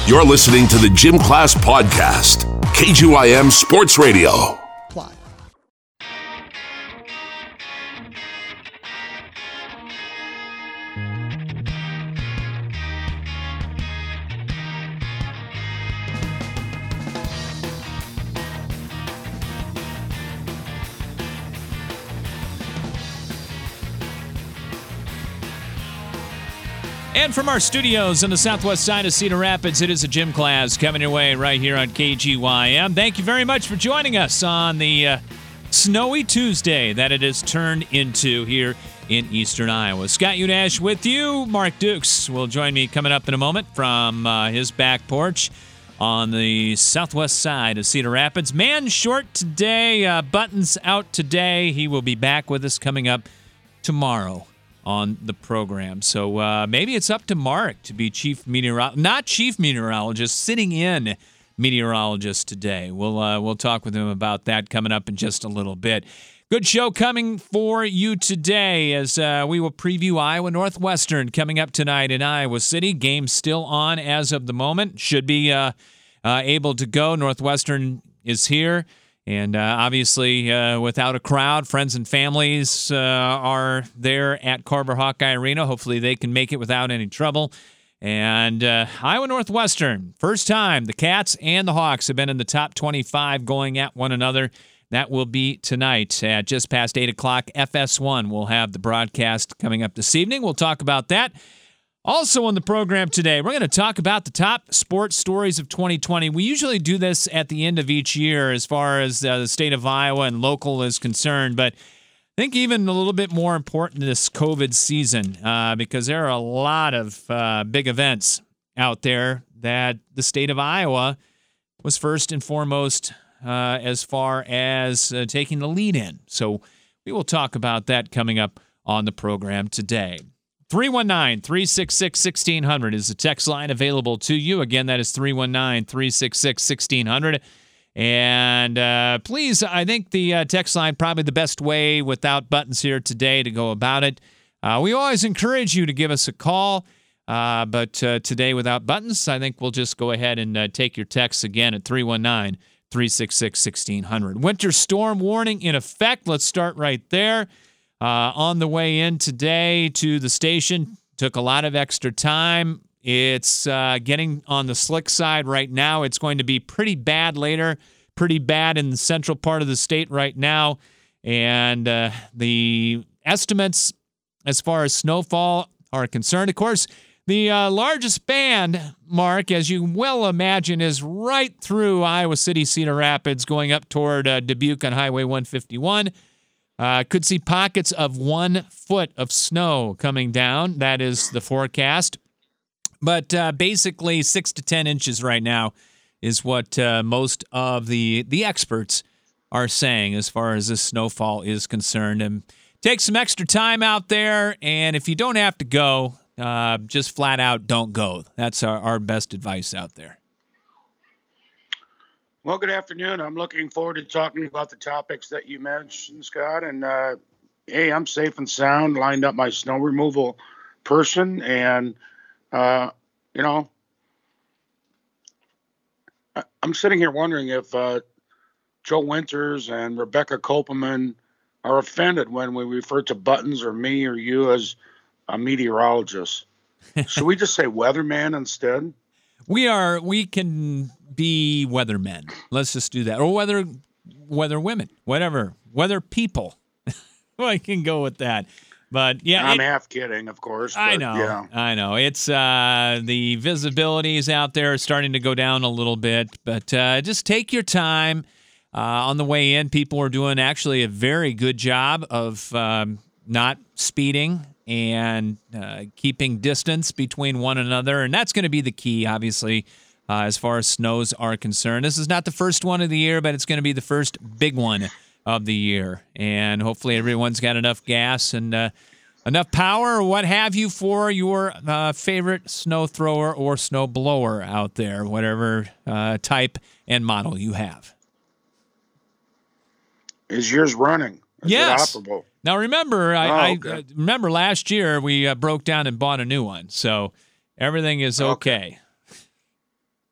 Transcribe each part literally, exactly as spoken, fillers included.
You're listening to the Gym Class Podcast, K G Y M Sports Radio. And from our studios on the southwest side of Cedar Rapids, it is a Gym Class coming your way right here on K G Y M. Thank you very much for joining us on the uh, snowy Tuesday that it has turned into here in eastern Iowa. Scott Udash with you. Mark Dukes will join me coming up in a moment from uh, his back porch on the southwest side of Cedar Rapids. Man short today, uh, Buttons out today. He will be back with us coming up tomorrow on the program. So uh, maybe it's up to Mark to be chief meteorologist, not chief meteorologist, sitting in meteorologist today. We'll uh, we'll talk with him about that coming up in just a little bit. Good show coming for you today as uh, we will preview Iowa Northwestern coming up tonight in Iowa City. Game still on as of the moment. Should be uh, uh, able to go. Northwestern is here. And uh, obviously, uh, without a crowd, friends and families uh, are there at Carver Hawkeye Arena. Hopefully they can make it without any trouble. And uh, Iowa Northwestern, first time the Cats and the Hawks have been in the top twenty-five going at one another. That will be tonight at just past eight o'clock. F S one will have the broadcast coming up this evening. We'll talk about that. Also on the program today, we're going to talk about the top sports stories of twenty twenty. We usually do this at the end of each year as far as uh, the state of Iowa and local is concerned, but I think even a little bit more important this COVID season uh, because there are a lot of uh, big events out there that the state of Iowa was first and foremost uh, as far as uh, taking the lead in. So we will talk about that coming up on the program today. three one nine, three six six, one six zero zero is the text line available to you. Again, that is three one nine, three six six, one six zero zero. And uh, please, I think the uh, text line probably the best way without Buttons here today to go about it. Uh, we always encourage you to give us a call, uh, but uh, today without Buttons, I think we'll just go ahead and uh, take your texts again at three one nine, three six six, one six zero zero. Winter storm warning in effect. Let's start right there. Uh, on the way in today to the station, took a lot of extra time. It's uh, getting on the slick side right now. It's going to be pretty bad later, pretty bad in the central part of the state right now. And uh, the estimates as far as snowfall are concerned, of course, the uh, largest band, Mark, as you well imagine, is right through Iowa City, Cedar Rapids, going up toward uh, Dubuque on Highway one fifty-one. Uh, could see pockets of one foot of snow coming down. That is the forecast. But uh, basically six to ten inches right now is what uh, most of the, the experts are saying as far as this snowfall is concerned. And take some extra time out there, and if you don't have to go, uh, just flat out don't go. That's our, our best advice out there. Well, good afternoon. I'm looking forward to talking about the topics that you mentioned, Scott. And, uh, hey, I'm safe and sound, lined up my snow removal person. And, uh, you know, I- I'm sitting here wondering if uh, Joe Winters and Rebecca Kopelman are offended when we refer to Buttons or me or you as a meteorologist. Should we just say weatherman instead? We are. We can be weathermen. Let's just do that, or weather, weather women, whatever, weather people. I can go with that. But yeah, I'm it, half kidding, of course. I but, know. Yeah. I know. It's uh, the visibility is out there starting to go down a little bit, but uh, just take your time. Uh, on the way in, people are doing actually a very good job of um, not speeding and uh, keeping distance between one another. And that's going to be the key, obviously, uh, as far as snows are concerned. This is not the first one of the year, but it's going to be the first big one of the year. And hopefully everyone's got enough gas and uh, enough power or what have you for your uh, favorite snow thrower or snow blower out there, whatever uh, type and model you have. Is yours running? Is yes. it operable? Now, remember, I, oh, okay. I uh, remember last year we uh, broke down and bought a new one, so everything is okay. okay.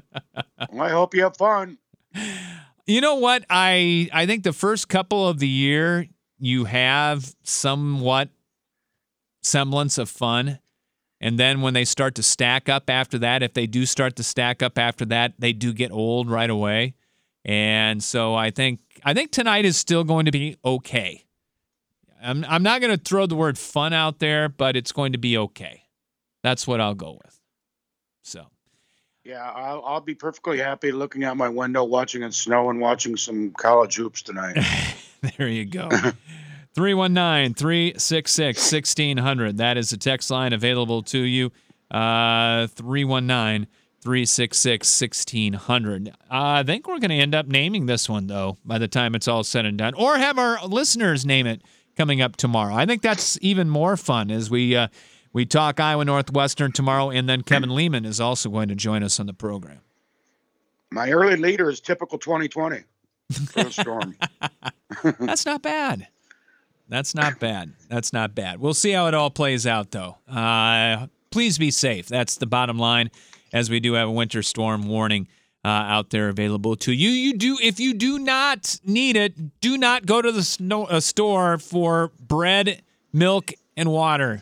Well, I hope you have fun. You know what? I I think the first couple of the year you have somewhat semblance of fun. And then when they start to stack up after that, if they do start to stack up after that, they do get old right away. And so I think I think tonight is still going to be okay. I'm I'm not going to throw the word fun out there, but it's going to be okay. That's what I'll go with. So. Yeah, I'll, I'll be perfectly happy looking out my window, watching it snow, and watching some college hoops tonight. There you go. three one nine, three six six, one six zero zero. That is the text line available to you. Uh, three one nine, three six six, one six zero zero. Uh, I think we're going to end up naming this one, though, by the time it's all said and done. Or have our listeners name it coming up tomorrow. I think that's even more fun as we uh, we talk Iowa Northwestern tomorrow, and then Kevin Lehman is also going to join us on the program. My early leader is typical twenty twenty for the Storm. That's not bad. That's not bad. That's not bad. We'll see how it all plays out, though. Uh, please be safe. That's the bottom line, as we do have a winter storm warning uh, out there available to you. You do, if you do not need it, do not go to the snow, uh, store for bread, milk, and water.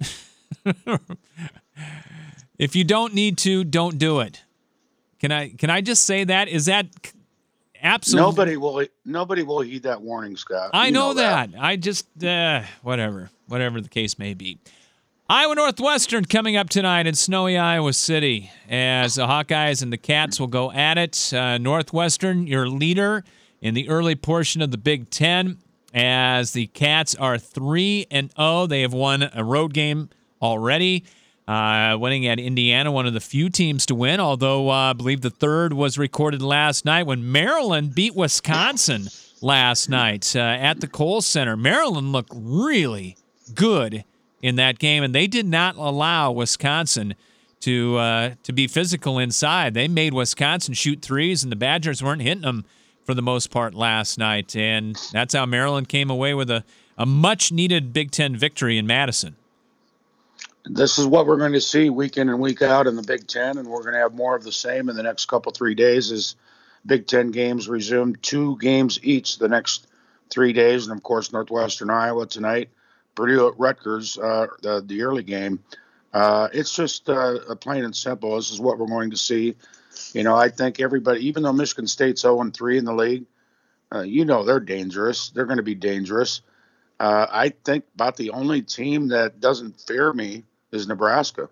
If you don't need to, don't do it. Can I? Can I just say that? Is that? Absolutely. Nobody will. Nobody will heed that warning, Scott. I know, know that. that. I just uh, whatever, whatever the case may be. Iowa Northwestern coming up tonight in snowy Iowa City, as the Hawkeyes and the Cats will go at it. Uh, Northwestern, your leader in the early portion of the Big Ten, as the Cats are three and zero. They have won a road game already. Uh, winning at Indiana, one of the few teams to win, although uh, I believe the third was recorded last night when Maryland beat Wisconsin last night uh, at the Kohl Center. Maryland looked really good in that game, and they did not allow Wisconsin to uh, to be physical inside. They made Wisconsin shoot threes, and the Badgers weren't hitting them for the most part last night, and that's how Maryland came away with a, a much-needed Big Ten victory in Madison. This is what we're going to see week in and week out in the Big Ten, and we're going to have more of the same in the next couple, three days as Big Ten games resume, two games each the next three days. And, of course, Northwestern Iowa tonight, Purdue at Rutgers, uh, the, the early game. Uh, it's just uh, plain and simple. This is what we're going to see. You know, I think everybody, even though Michigan State's oh and three in the league, uh, you know they're dangerous. They're going to be dangerous. Uh, I think about the only team that doesn't fear me is Nebraska.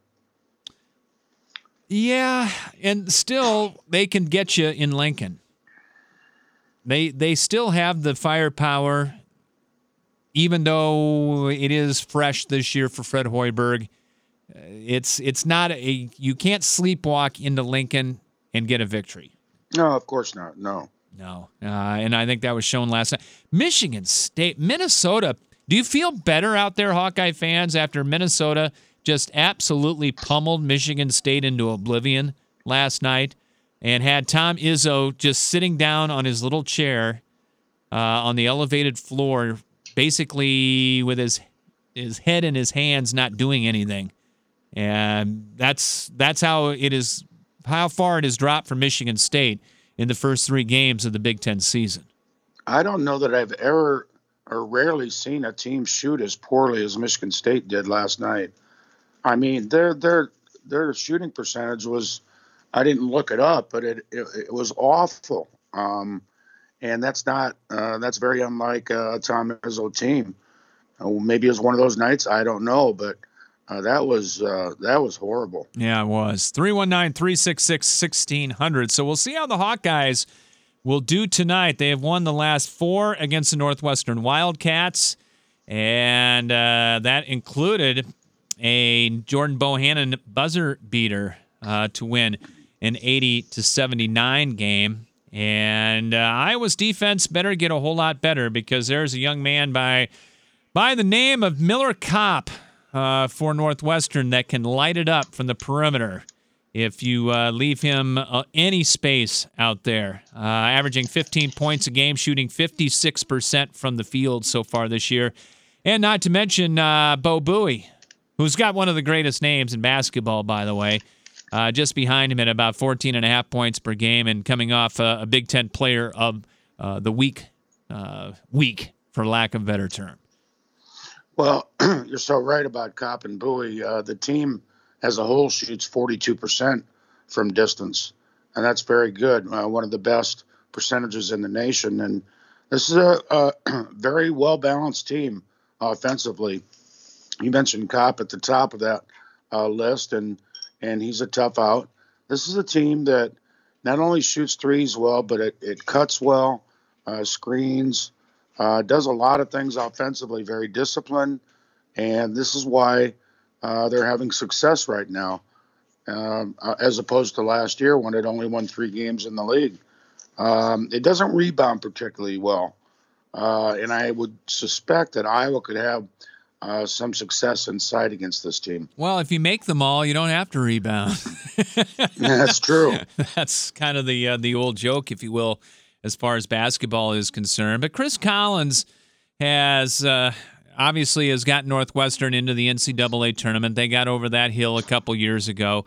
Yeah, and still they can get you in Lincoln. They they still have the firepower, even though it is fresh this year for Fred Hoiberg. It's it's not a you can't sleepwalk into Lincoln and get a victory. No, of course not. No. No, uh, and I think that was shown last night. Michigan State, Minnesota. Do you feel better out there, Hawkeye fans, after Minnesota just absolutely pummeled Michigan State into oblivion last night and had Tom Izzo just sitting down on his little chair uh, on the elevated floor, basically with his his head in his hands, not doing anything? And that's that's how it is, how far it has dropped for Michigan State in the first three games of the Big Ten season. I don't know that I've ever or rarely seen a team shoot as poorly as Michigan State did last night. I mean, their their their shooting percentage was, I didn't look it up, but it it, it was awful. Um, and that's not uh, that's very unlike a Tom Izzo team. Uh, maybe it was one of those nights, I don't know, but uh, that was uh, that was horrible. Yeah, it was. three one nine, three six six, one six zero zero. So we'll see how the Hawkeyes will do tonight. They have won the last four against the Northwestern Wildcats, and uh, that included a Jordan Bohannon buzzer beater uh, to win an eighty to seventy-nine game. And uh, Iowa's defense better get a whole lot better, because there's a young man by by the name of Miller Kopp uh, for Northwestern that can light it up from the perimeter if you uh, leave him uh, any space out there. Uh, averaging fifteen points a game, shooting fifty-six percent from the field so far this year. And not to mention uh, Bo Buie, who's got one of the greatest names in basketball, by the way. uh, just behind him at about fourteen and a half points per game, and coming off a, a Big Ten player of uh, the week, uh, week for lack of a better term. Well, you're so right about Kopp and Bowie. Uh, the team as a whole shoots forty-two percent from distance, and that's very good. Uh, one of the best percentages in the nation. And this is a, a very well-balanced team offensively. You mentioned Kopp at the top of that uh, list, and and he's a tough out. This is a team that not only shoots threes well, but it, it cuts well, uh, screens, uh, does a lot of things offensively, very disciplined, and this is why uh, they're having success right now, um, uh, as opposed to last year when it only won three games in the league. Um, it doesn't rebound particularly well, uh, and I would suspect that Iowa could have Uh, some success inside against this team. Well, if you make them all, you don't have to rebound. That's true. That's kind of the uh, the old joke, if you will, as far as basketball is concerned. But Chris Collins has uh, obviously has got Northwestern into the N C double A tournament. They got over that hill a couple years ago.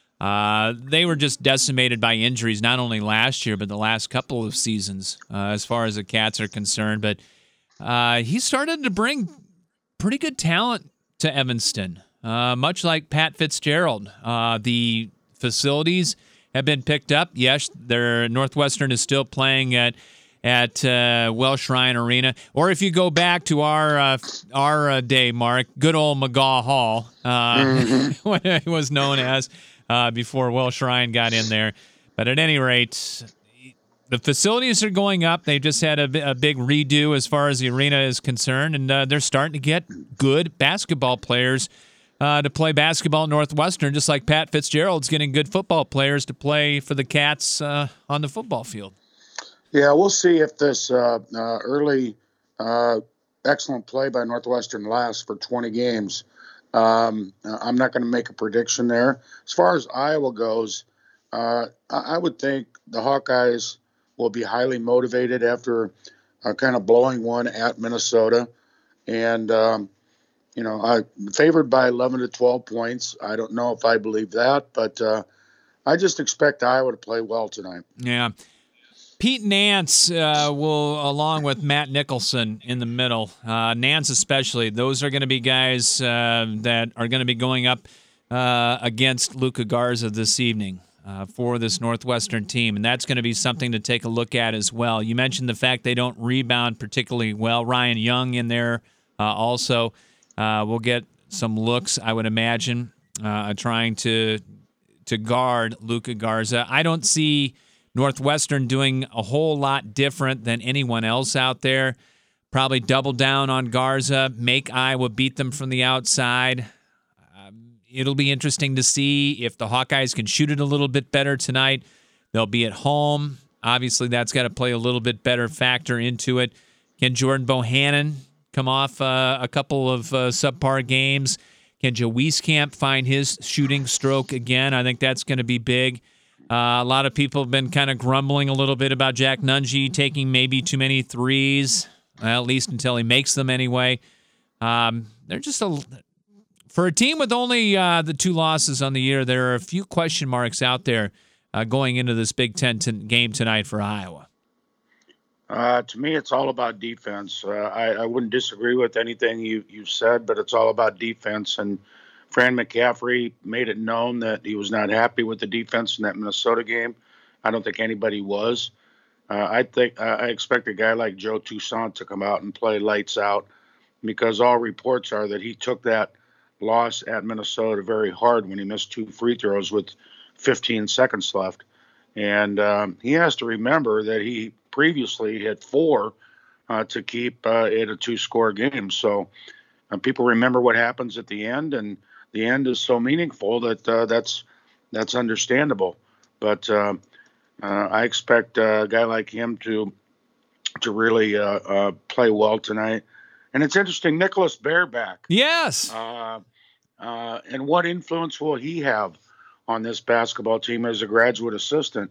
Uh, they were just decimated by injuries, not only last year, but the last couple of seasons, uh, as far as the Cats are concerned. But uh, he started to bring pretty good talent to Evanston, uh, much like Pat Fitzgerald. Uh, the facilities have been picked up. Yes, their Northwestern is still playing at at uh, Welsh Ryan Arena, or if you go back to our uh, our uh, day, Mark, good old McGaw Hall, uh, mm-hmm. what it was known as uh, before Welsh Ryan got in there. But at any rate, the facilities are going up. They just had a, a big redo as far as the arena is concerned, and uh, they're starting to get good basketball players uh, to play basketball at Northwestern, just like Pat Fitzgerald's getting good football players to play for the Cats uh, on the football field. Yeah, we'll see if this uh, uh, early uh, excellent play by Northwestern lasts for twenty games. Um, I'm not going to make a prediction there. As far as Iowa goes, uh, I would think the Hawkeyes will be highly motivated after uh, kind of blowing one at Minnesota. And, um, you know, I favored by eleven to twelve points. I don't know if I believe that, but uh, I just expect Iowa to play well tonight. Yeah. Pete Nance uh, will, along with Matt Nicholson in the middle, uh, Nance especially, those are going to be guys uh, that are going to be going up uh, against Luka Garza this evening. Uh, for this Northwestern team, and that's going to be something to take a look at as well. You mentioned the fact they don't rebound particularly well. Ryan Young in there uh, also uh, will get some looks, I would imagine, uh, trying to to guard Luka Garza. I don't see Northwestern doing a whole lot different than anyone else out there. Probably double down on Garza, make Iowa beat them from the outside. It'll be interesting to see if the Hawkeyes can shoot it a little bit better tonight. They'll be at home. Obviously, that's got to play a little bit better factor into it. Can Jordan Bohannon come off uh, a couple of uh, subpar games? Can Joe Wieskamp find his shooting stroke again? I think that's going to be big. Uh, a lot of people have been kind of grumbling a little bit about Jack Nunge taking maybe too many threes, well, at least until he makes them anyway. Um, they're just a... For a team with only uh, the two losses on the year, there are a few question marks out there uh, going into this Big Ten t- game tonight for Iowa. Uh, to me, it's all about defense. Uh, I, I wouldn't disagree with anything you, you said, but it's all about defense. And Fran McCaffrey made it known that he was not happy with the defense in that Minnesota game. I don't think anybody was. Uh, I think uh, I expect a guy like Joe Toussaint to come out and play lights out, because all reports are that he took that loss at Minnesota very hard when he missed two free throws with fifteen seconds left. And um, he has to remember that he previously hit four uh, to keep uh, it a two-score game. So uh, people remember what happens at the end, and the end is so meaningful that uh, that's that's understandable. But uh, uh, I expect a guy like him to to really uh, uh, play well tonight. And it's interesting, Nicholas Baerback. Yes. Uh, uh, and what influence will he have on this basketball team as a graduate assistant?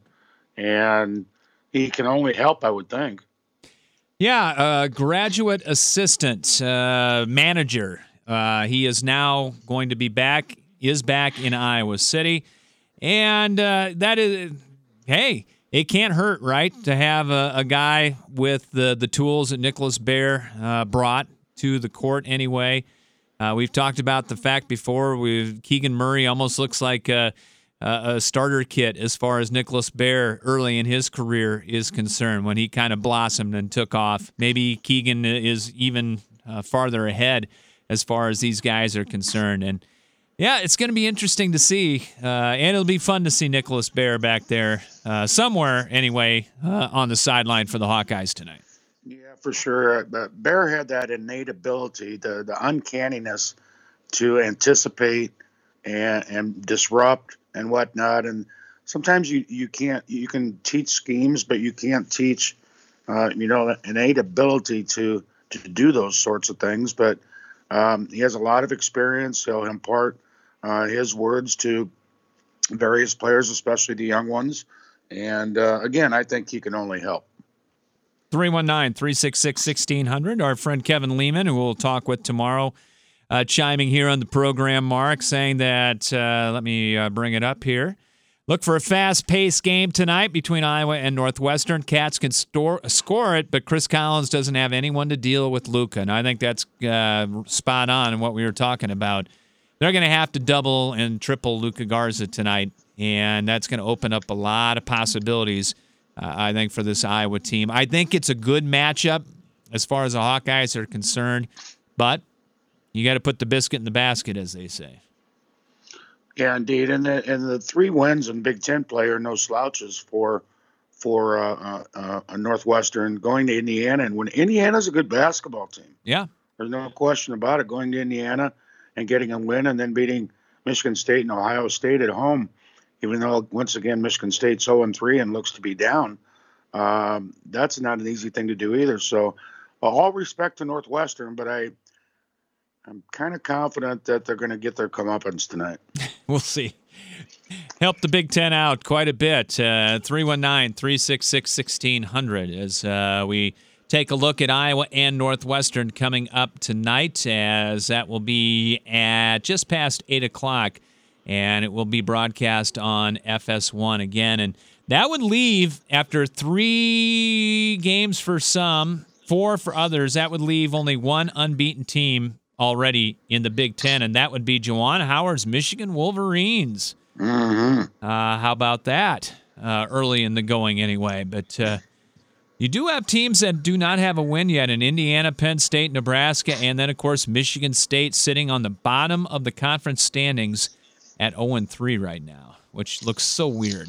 And he can only help, I would think. Yeah, uh, graduate assistant, uh, manager. Uh, he is now going to be back, is back in Iowa City. And uh, that is, hey, it can't hurt, right, to have a, a guy with the, the tools that Nicholas Baer uh, brought to the court anyway. Uh, we've talked about the fact before, we've, Keegan Murray almost looks like a, a starter kit as far as Nicholas Baer early in his career is concerned when he kind of blossomed and took off. Maybe Keegan is even uh, farther ahead as far as these guys are concerned. And, yeah, it's going to be interesting to see, uh, and it'll be fun to see Nicholas Baer back there uh, somewhere anyway uh, on the sideline for the Hawkeyes tonight. Yeah, for sure. But Baer had that innate ability, the, the uncanniness to anticipate and, and disrupt and whatnot. And sometimes you, you can't, you can teach schemes, but you can't teach, uh, you know, innate ability to, to do those sorts of things. But um, he has a lot of experience. He'll impart uh, his words to various players, especially the young ones. And uh, again, I think he can only help. three one nine, three six six, one six zero zero. Our friend Kevin Lehman, who we'll talk with tomorrow, uh, chiming here on the program, Mark, saying that, uh, let me uh, bring it up here. Look for a fast-paced game tonight between Iowa and Northwestern. Cats can store, score it, but Chris Collins doesn't have anyone to deal with Luka. And I think that's uh, spot on in what we were talking about. They're going to have to double and triple Luka Garza tonight, and that's going to open up a lot of possibilities, uh, I think, for this Iowa team. I think it's a good matchup as far as the Hawkeyes are concerned, but you got to put the biscuit in the basket, as they say. Yeah, indeed. And the, and the three wins in Big Ten play are no slouches for for uh, uh, uh, Northwestern going to Indiana. And when Indiana's a good basketball team. Yeah. There's no question about it. Going to Indiana and getting a win and then beating Michigan State and Ohio State at home, even though, once again, Michigan State's oh and three and looks to be down. Um, that's not an easy thing to do either. So uh, all respect to Northwestern, but I, I'm kind of confident that they're going to get their comeuppance tonight. We'll see. Help the Big Ten out quite a bit. Uh, three one nine, three six six, one six zero zero as uh, we take a look at Iowa and Northwestern coming up tonight, as that will be at just past eight o'clock, and it will be broadcast on F S one again. And that would leave, after three games for some, four for others, that would leave only one unbeaten team already in the Big Ten, and that would be Juwan Howard's Michigan Wolverines. Mm-hmm. Uh, how about that? Uh, early in the going anyway. But uh, you do have teams that do not have a win yet in Indiana, Penn State, Nebraska, and then, of course, Michigan State sitting on the bottom of the conference standings at oh and three right now, which looks so weird.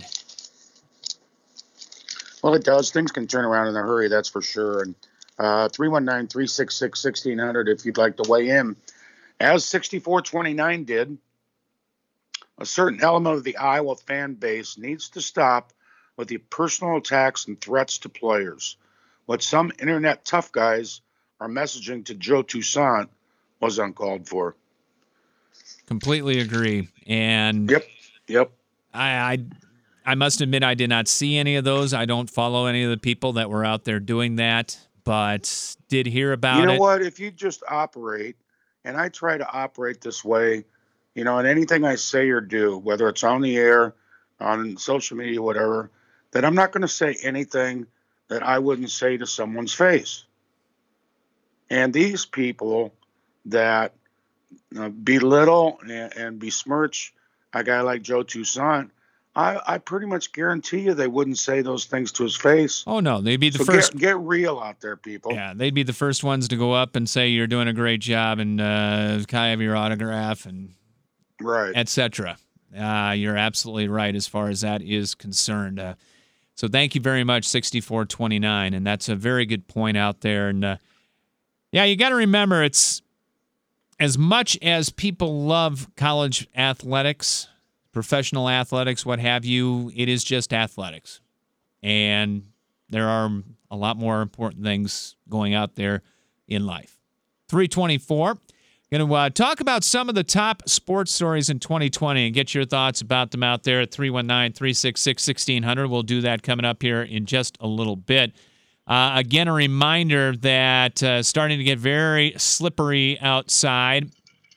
Well, it does. Things can turn around in a hurry, that's for sure. And Uh, three one nine, three six six, one six zero zero if you'd like to weigh in. As sixty-four twenty-nine did, a certain element of the Iowa fan base needs to stop with the personal attacks and threats to players. What some internet tough guys are messaging to Joe Toussaint was uncalled for. Completely agree. And Yep, yep. I, I I must admit I did not see any of those. I don't follow any of the people that were out there doing that, but did hear about it. You know it. what? If you just operate, and I try to operate this way, you know, in anything I say or do, whether it's on the air, on social media, whatever, that I'm not going to say anything that I wouldn't say to someone's face. And these people that uh, belittle and, and besmirch a guy like Joe Toussaint, I, I pretty much guarantee you they wouldn't say those things to his face. Oh, no. They'd be the so first. Get, get real out there, people. Yeah, they'd be the first ones to go up and say you're doing a great job and uh, can I have your autograph and right, et cetera. Uh, you're absolutely right as far as that is concerned. Uh, so thank you very much, sixty-four twenty-nine, and that's a very good point out there. And uh, yeah, you got to remember, it's as much as people love college athletics, professional athletics, what have you, it is just athletics. And there are a lot more important things going out there in life. three twenty-four. Going to uh, talk about some of the top sports stories in twenty twenty and get your thoughts about them out there at three one nine, three six six, one six zero zero. We'll do that coming up here in just a little bit. Uh, again, a reminder that uh, starting to get very slippery outside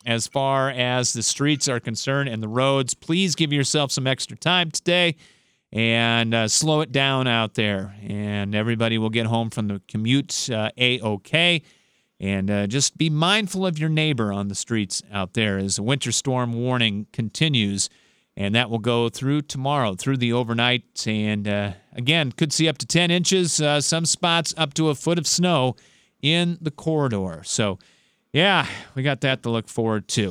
as far as the streets are concerned and the roads. Please give yourself some extra time today and uh, slow it down out there. And everybody will get home from the commute uh, A-okay. And uh, just be mindful of your neighbor on the streets out there as the winter storm warning continues. And that will go through tomorrow, through the overnight. And, uh, again, could see up to ten inches, uh, some spots up to a foot of snow in the corridor. So, yeah, we got that to look forward to.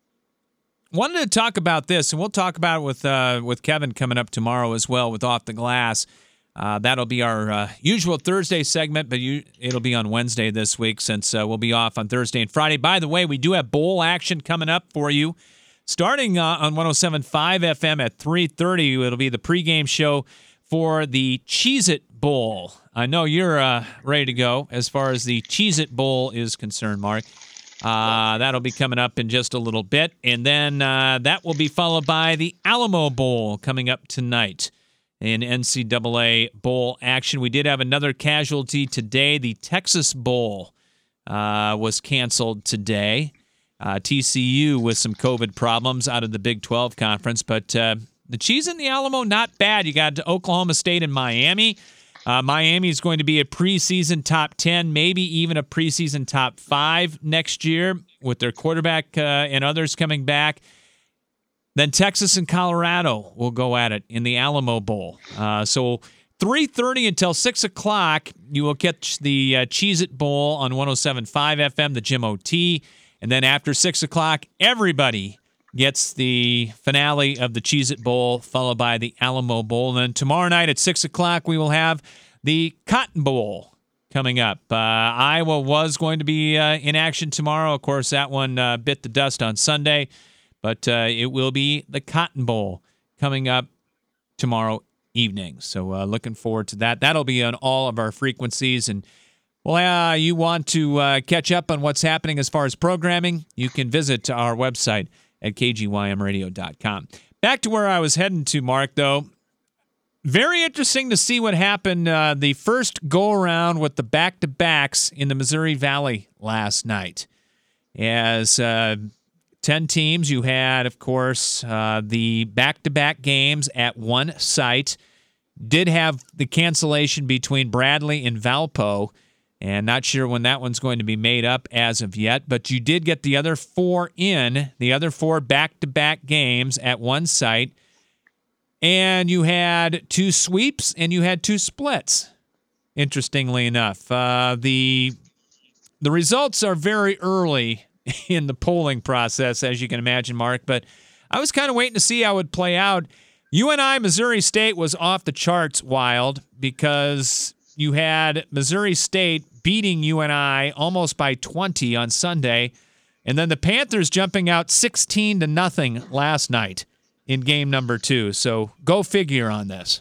Wanted to talk about this, and we'll talk about it with uh, with Kevin coming up tomorrow as well with Off the Glass. Uh, that'll be our uh, usual Thursday segment, but you, it'll be on Wednesday this week since uh, we'll be off on Thursday and Friday. By the way, we do have bowl action coming up for you. Starting uh, on one oh seven point five F M at three thirty, it'll be the pregame show for the Cheez-It Bowl. I know you're uh, ready to go as far as the Cheez-It Bowl is concerned, Mark. Uh, that'll be coming up in just a little bit. And then uh, that will be followed by the Alamo Bowl coming up tonight in N C double A Bowl action. We did have another casualty today. The Texas Bowl uh, was canceled today. Uh, T C U with some COVID problems out of the Big twelve conference. But uh, the Cheez in the Alamo, not bad. You got Oklahoma State and Miami. Uh, Miami is going to be a preseason top ten, maybe even a preseason top five next year with their quarterback uh, and others coming back. Then Texas and Colorado will go at it in the Alamo Bowl. Uh, so three thirty until six o'clock, you will catch the uh, Cheez-It Bowl on one oh seven point five F M, the Jim O T. And then after six o'clock, everybody gets the finale of the Cheez-It Bowl, followed by the Alamo Bowl. And then tomorrow night at six o'clock, we will have the Cotton Bowl coming up. Uh, Iowa was going to be uh, in action tomorrow. Of course, that one uh, bit the dust on Sunday. But uh, it will be the Cotton Bowl coming up tomorrow evening. So uh, looking forward to that. That'll be on all of our frequencies. And well, uh, you want to uh, catch up on what's happening as far as programming, you can visit our website at k g y m radio dot com. Back to where I was heading to, Mark, though. Very interesting to see what happened uh, the first go-around with the back-to-backs in the Missouri Valley last night. As uh, ten teams, you had, of course, uh, the back-to-back games at one site. Did have the cancellation between Bradley and Valpo. And not sure when that one's going to be made up as of yet. But you did get the other four in, the other four back-to-back games at one site. And you had two sweeps and you had two splits, interestingly enough. Uh, the, the results are very early in the polling process, as you can imagine, Mark. But I was kind of waiting to see how it would play out. U N I Missouri State was off the charts wild because you had Missouri State beating U N I almost by twenty on Sunday, and then the Panthers jumping out sixteen to nothing last night in game number two. So go figure on this.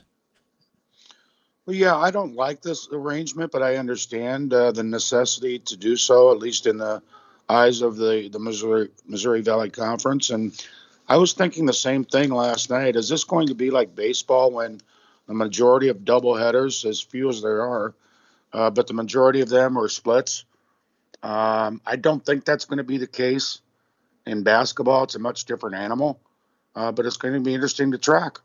Well, yeah, I don't like this arrangement, but I understand uh, the necessity to do so, at least in the eyes of the, the Missouri Missouri Valley Conference. And I was thinking the same thing last night. Is this going to be like baseball when the majority of doubleheaders, as few as there are, uh, but the majority of them are splits? Um, I don't think that's going to be the case in basketball. It's a much different animal, uh, but it's going to be interesting to track.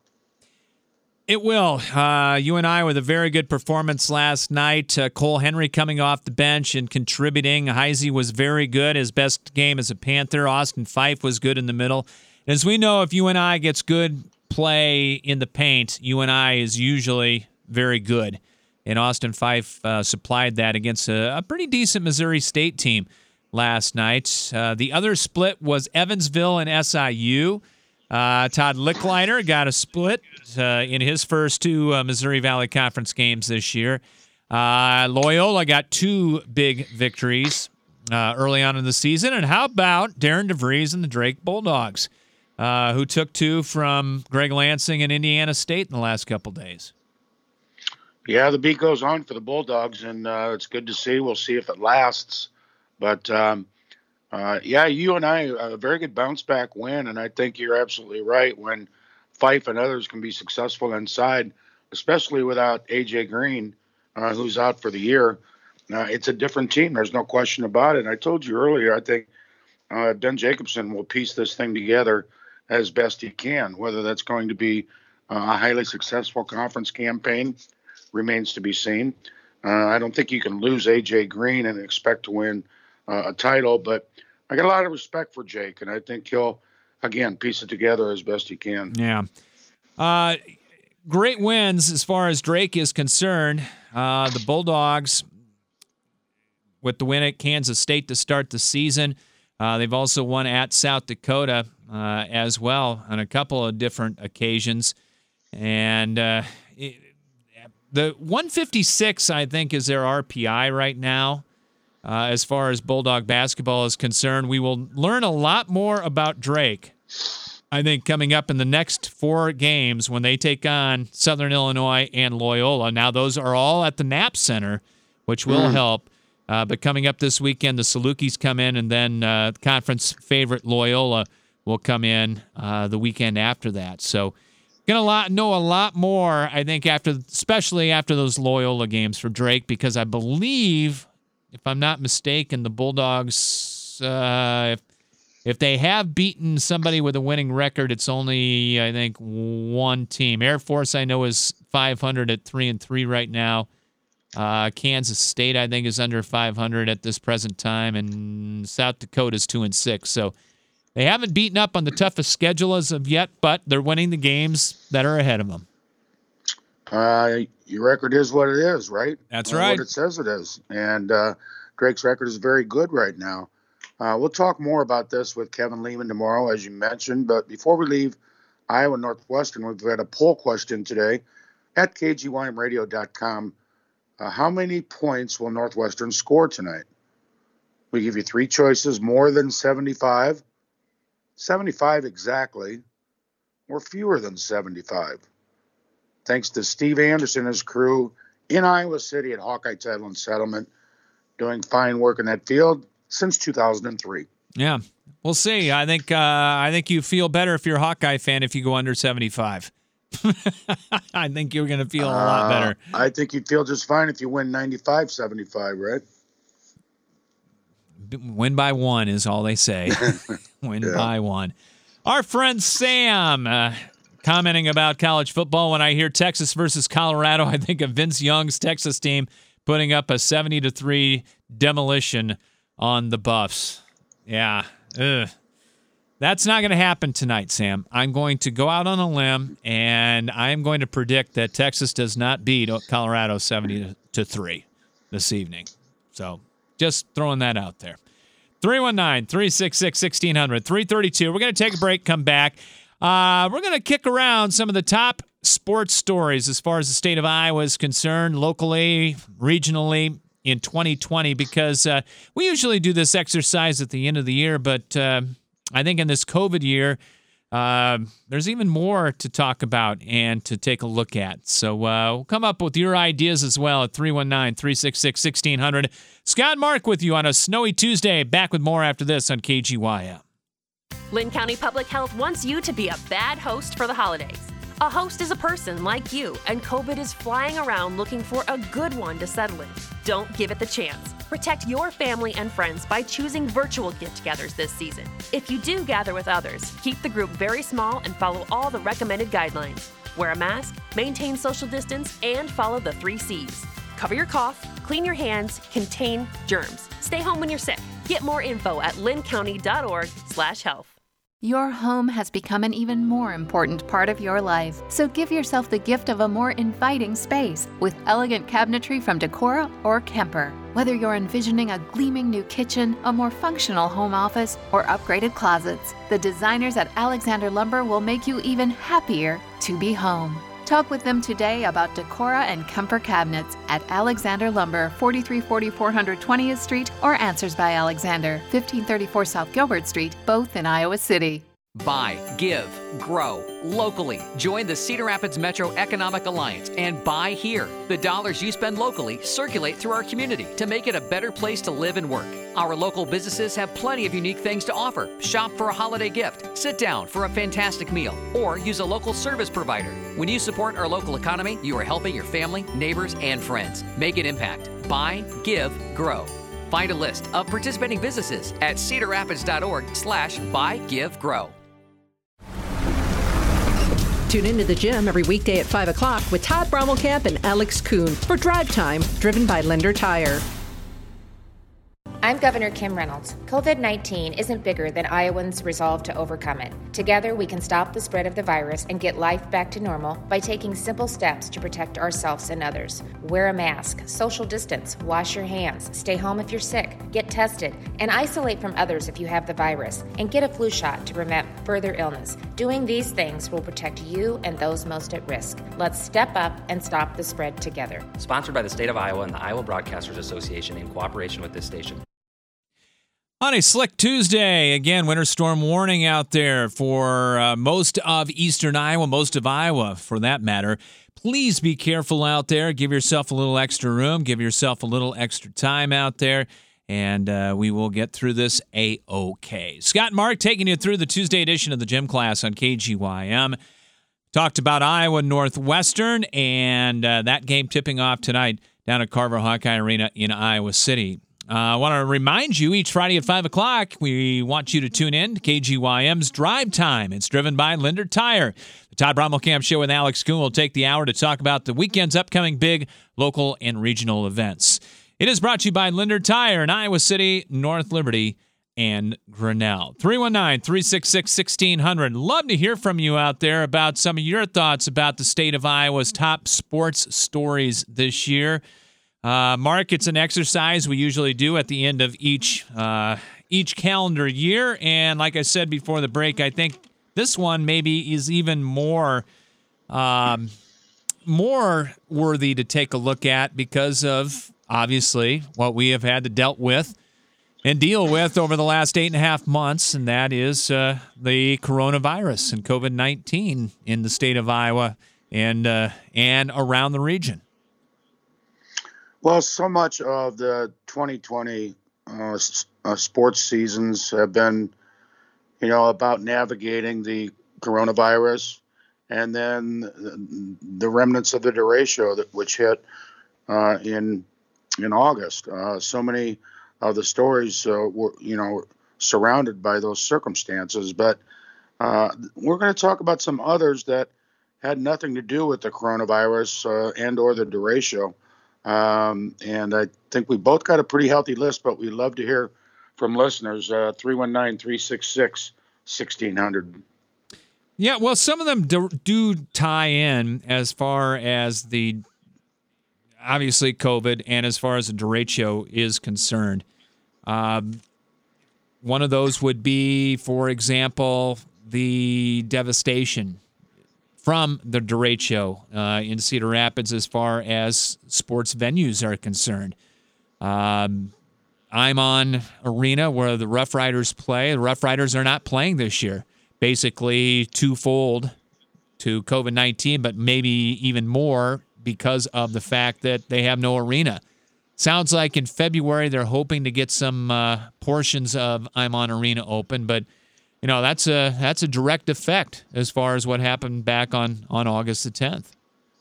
It will. Uh, U N I with a very good performance last night. Uh, Cole Henry coming off the bench and contributing. Heisey was very good. His best game as a Panther. Austin Fife was good in the middle. As we know, if U N I gets good play in the paint, U N I is usually very good. And Austin Fife uh, supplied that against a, a pretty decent Missouri State team last night. Uh, the other split was Evansville and S I U. Uh, Todd Lickliner got a split uh, in his first two uh, Missouri Valley Conference games this year. Uh, Loyola got two big victories uh, early on in the season. And how about Darren DeVries and the Drake Bulldogs, uh, who took two from Greg Lansing and Indiana State in the last couple days? Yeah, the beat goes on for the Bulldogs, and uh, it's good to see. We'll see if it lasts. But, um, uh, yeah, U N I, a very good bounce-back win, and I think you're absolutely right. When Fife and others can be successful inside, especially without A J Green, uh, who's out for the year, uh, it's a different team. There's no question about it. And I told you earlier, I think uh, Ben Jacobson will piece this thing together as best he can. Whether that's going to be uh, a highly successful conference campaign remains to be seen. Uh, I don't think you can lose A J Green and expect to win uh, a title, but I got a lot of respect for Jake, and I think he'll, again, piece it together as best he can. Yeah. Uh, great wins as far as Drake is concerned. Uh, the Bulldogs, with the win at Kansas State to start the season, uh, they've also won at South Dakota uh, as well on a couple of different occasions. And uh, it, the one fifty-six, I think, is their R P I right now. Uh, as far as Bulldog basketball is concerned, we will learn a lot more about Drake, I think, coming up in the next four games when they take on Southern Illinois and Loyola. Now, those are all at the Knapp Center, which will mm. help. Uh, but coming up this weekend, the Salukis come in, and then uh, conference favorite Loyola will come in uh, the weekend after that. So, gonna lot, know a lot more, I think, after, especially after those Loyola games for Drake, because I believe, if I'm not mistaken, the Bulldogs, uh, if, if they have beaten somebody with a winning record, it's only, I think, one team. Air Force, I know, is five hundred at three and three right now. Uh, Kansas State, I think, is under five hundred at this present time, and South Dakota is two and six. So they haven't beaten up on the toughest schedule as of yet, but they're winning the games that are ahead of them. Uh, your record is what it is, right? That's uh, right. What it says it is. And uh, Drake's record is very good right now. Uh, we'll talk more about this with Kevin Lehman tomorrow, as you mentioned. But before we leave Iowa Northwestern, we've had a poll question today at K G Y M radio dot com. Uh, how many points will Northwestern score tonight? We give you three choices: more than seventy-five, seventy-five exactly, or fewer than seventy-five. Thanks to Steve Anderson and his crew in Iowa City at Hawkeye Title and Settlement, doing fine work in that field since two thousand three. Yeah, we'll see. I think uh, I think you feel better if you're a Hawkeye fan if you go under seventy-five. I think you're going to feel a lot better. Uh, I think you'd feel just fine if you win ninety-five seventy-five, right? Win by one is all they say. Win yeah. by one. Our friend Sam uh, commenting about college football. When I hear Texas versus Colorado, I think of Vince Young's Texas team putting up a seventy to three demolition on the Buffs. Yeah. Ugh. That's not going to happen tonight, Sam. I'm going to go out on a limb, and I'm going to predict that Texas does not beat Colorado seventy to three this evening. So just throwing that out there. three one nine, three six six, one six zero zero, three thirty-two. We're going to take a break, come back. Uh, we're going to kick around some of the top sports stories as far as the state of Iowa is concerned, locally, regionally, in twenty twenty, because uh, we usually do this exercise at the end of the year, but uh, I think in this COVID year, uh, there's even more to talk about and to take a look at. So uh, we'll come up with your ideas as well at three one nine, three six six, one six zero zero. Scott and Mark with you on a snowy Tuesday. Back with more after this on K G Y M. Lynn County Public Health wants you to be a bad host for the holidays. A host is a person like you, and COVID is flying around looking for a good one to settle in. Don't give it the chance. Protect your family and friends by choosing virtual get-togethers this season. If you do gather with others, keep the group very small and follow all the recommended guidelines. Wear a mask, maintain social distance, and follow the three C's. Cover your cough, clean your hands, contain germs. Stay home when you're sick. Get more info at lynncounty.org slash health. Your home has become an even more important part of your life, so give yourself the gift of a more inviting space with elegant cabinetry from Decora or Kemper. Whether you're envisioning a gleaming new kitchen, a more functional home office, or upgraded closets, the designers at Alexander Lumber will make you even happier to be home. Talk with them today about Decora and Kemper cabinets at Alexander Lumber, forty-three forty-four twentieth Street, or Answers by Alexander, fifteen thirty-four South Gilbert Street, both in Iowa City. Buy, give, grow locally. Join the Cedar Rapids Metro Economic Alliance and buy here. The dollars you spend locally circulate through our community to make it a better place to live and work. Our local businesses have plenty of unique things to offer. Shop for a holiday gift, sit down for a fantastic meal, or use a local service provider. When you support our local economy, you are helping your family, neighbors, and friends. Make an impact. Buy, give, grow. Find a list of participating businesses at cedar rapids dot org slash buy give grow. Tune into the Gym every weekday at five o'clock with Todd Brommelkamp and Alex Kuhn for Drive Time, driven by Linder Tire. I'm Governor Kim Reynolds. covid nineteen isn't bigger than Iowans' resolve to overcome it. Together, we can stop the spread of the virus and get life back to normal by taking simple steps to protect ourselves and others. Wear a mask, social distance, wash your hands, stay home if you're sick, get tested, and isolate from others if you have the virus, and get a flu shot to prevent further illness. Doing these things will protect you and those most at risk. Let's step up and stop the spread together. Sponsored by the State of Iowa and the Iowa Broadcasters Association in cooperation with this station. On a slick Tuesday, again, winter storm warning out there for uh, most of eastern Iowa, most of Iowa for that matter. Please be careful out there. Give yourself a little extra room. Give yourself a little extra time out there, and uh, we will get through this A-OK. Scott and Mark taking you through the Tuesday edition of the Gym Class on K G Y M. Talked about Iowa Northwestern and uh, that game tipping off tonight down at Carver Hawkeye Arena in Iowa City. Uh, I want to remind you, each Friday at five o'clock, we want you to tune in to K G Y M's Drive Time. It's driven by Linder Tire. The Todd Brommelkamp Show with Alex Kuhn will take the hour to talk about the weekend's upcoming big local and regional events. It is brought to you by Linder Tire in Iowa City, North Liberty, and Grinnell. three one nine, three six six, one six zero zero. Love to hear from you out there about some of your thoughts about the state of Iowa's top sports stories this year. Uh, Mark, it's an exercise we usually do at the end of each uh, each calendar year, and like I said before the break, I think this one maybe is even more um, more worthy to take a look at because of, obviously, what we have had to dealt with and deal with over the last eight and a half months, and that is uh, the coronavirus and covid nineteen in the state of Iowa and uh, and around the region. Well, so much of the twenty twenty uh, s- uh, sports seasons have been, you know, about navigating the coronavirus, and then the, the remnants of the derecho that which hit uh, in in August. Uh, so many of the stories uh, were, you know, surrounded by those circumstances. But uh, we're going to talk about some others that had nothing to do with the coronavirus uh, and or the derecho. Um, and I think we both got a pretty healthy list, but we'd love to hear from listeners. Uh, three one nine, three six six, one six zero zero. Yeah, well, some of them do, do tie in as far as the, obviously, COVID and as far as the derecho is concerned. Um, one of those would be, for example, the devastation from the derecho uh, in Cedar Rapids as far as sports venues are concerned. Um, I'm on Arena where the Rough Riders play. The Rough Riders are not playing this year, basically twofold to covid nineteen, but maybe even more because of the fact that they have no arena. Sounds like in February they're hoping to get some uh, portions of I'm on Arena open, but you know, that's a that's a direct effect as far as what happened back on, on August the tenth.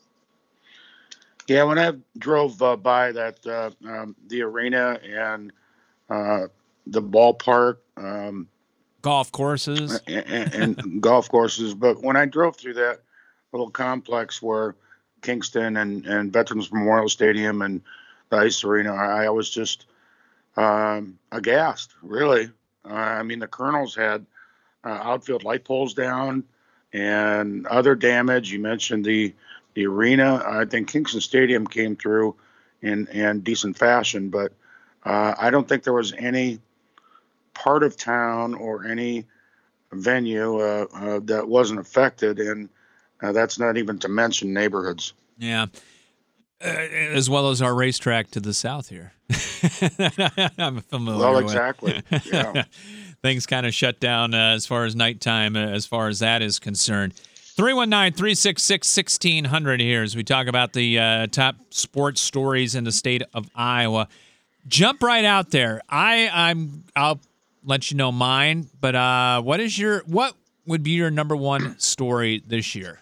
Yeah, when I drove uh, by that uh, um, the arena and uh, the ballpark, um, golf courses, and, and, and golf courses, but when I drove through that little complex where Kingston and, and Veterans Memorial Stadium and the Ice Arena, I, I was just um, aghast, really. Uh, I mean, the Colonels had Uh, outfield light poles down and other damage. You mentioned the the arena. I think Kingston Stadium came through in, in decent fashion, but uh, I don't think there was any part of town or any venue uh, uh, that wasn't affected, and uh, that's not even to mention neighborhoods. Yeah, uh, as well as our racetrack to the south here. I'm familiar Well, with. exactly. Yeah. Things kind of shut down uh, as far as nighttime, uh, as far as that is concerned. three one nine, three six six, one six zero zero here as we talk about the uh, top sports stories in the state of Iowa. Jump right out there. I, I'm, I'll let you know mine, but uh, what is your, what would be your number one story this year?